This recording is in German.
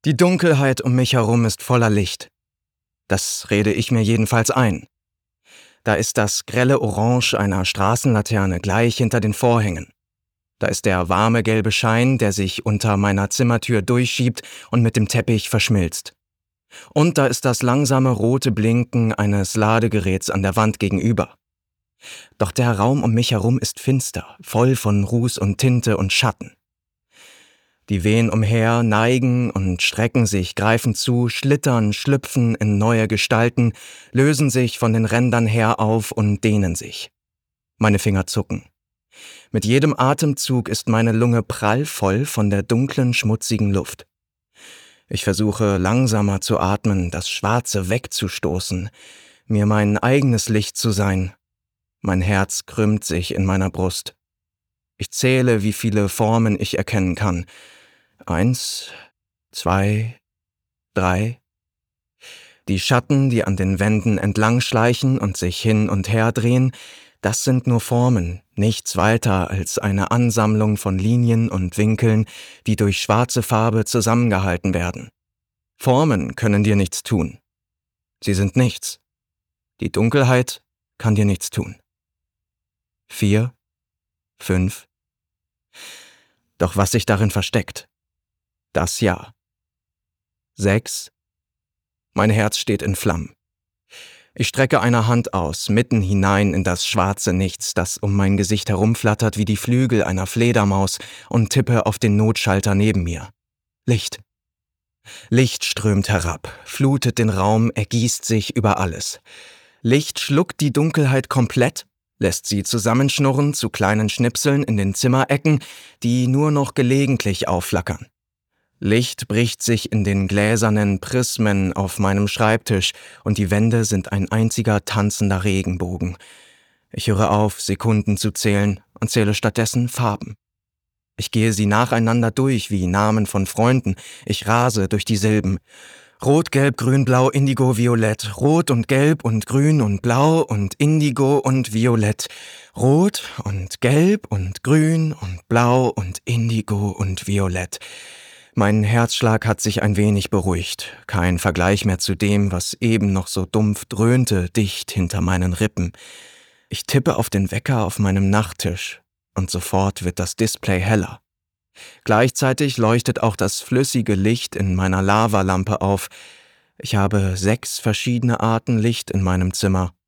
Die Dunkelheit um mich herum ist voller Licht. Das rede ich mir jedenfalls ein. Da ist das grelle Orange einer Straßenlaterne gleich hinter den Vorhängen. Da ist der warme gelbe Schein, der sich unter meiner Zimmertür durchschiebt und mit dem Teppich verschmilzt. Und da ist das langsame rote Blinken eines Ladegeräts an der Wand gegenüber. Doch der Raum um mich herum ist finster, voll von Ruß und Tinte und Schatten. Die wehen umher, neigen und strecken sich, greifen zu, schlittern, schlüpfen in neue Gestalten, lösen sich von den Rändern her auf und dehnen sich. Meine Finger zucken. Mit jedem Atemzug ist meine Lunge prallvoll von der dunklen, schmutzigen Luft. Ich versuche langsamer zu atmen, das Schwarze wegzustoßen, mir mein eigenes Licht zu sein. Mein Herz krümmt sich in meiner Brust. Ich zähle, wie viele Formen ich erkennen kann. 1, 2, 3. Die Schatten, die an den Wänden entlang schleichen und sich hin und her drehen, das sind nur Formen, nichts weiter als eine Ansammlung von Linien und Winkeln, die durch schwarze Farbe zusammengehalten werden. Formen können dir nichts tun. Sie sind nichts. Die Dunkelheit kann dir nichts tun. 4, 5. Doch was sich darin versteckt? Das ja. 6. Mein Herz steht in Flammen. Ich strecke eine Hand aus, mitten hinein in das schwarze Nichts, das um mein Gesicht herumflattert wie die Flügel einer Fledermaus, und tippe auf den Notschalter neben mir. Licht. Licht strömt herab, flutet den Raum, ergießt sich über alles. Licht schluckt die Dunkelheit komplett, lässt sie zusammenschnurren zu kleinen Schnipseln in den Zimmerecken, die nur noch gelegentlich aufflackern. Licht bricht sich in den gläsernen Prismen auf meinem Schreibtisch und die Wände sind ein einziger tanzender Regenbogen. Ich höre auf, Sekunden zu zählen und zähle stattdessen Farben. Ich gehe sie nacheinander durch wie Namen von Freunden. Ich rase durch die Silben. Rot, Gelb, Grün, Blau, Indigo, Violett. Rot und Gelb und Grün und Blau und Indigo und Violett. Rot und Gelb und Grün und Blau und Indigo und Violett. Mein Herzschlag hat sich ein wenig beruhigt. Kein Vergleich mehr zu dem, was eben noch so dumpf dröhnte, dicht hinter meinen Rippen. Ich tippe auf den Wecker auf meinem Nachttisch und sofort wird das Display heller. Gleichzeitig leuchtet auch das flüssige Licht in meiner Lavalampe auf. Ich habe 6 verschiedene Arten Licht in meinem Zimmer.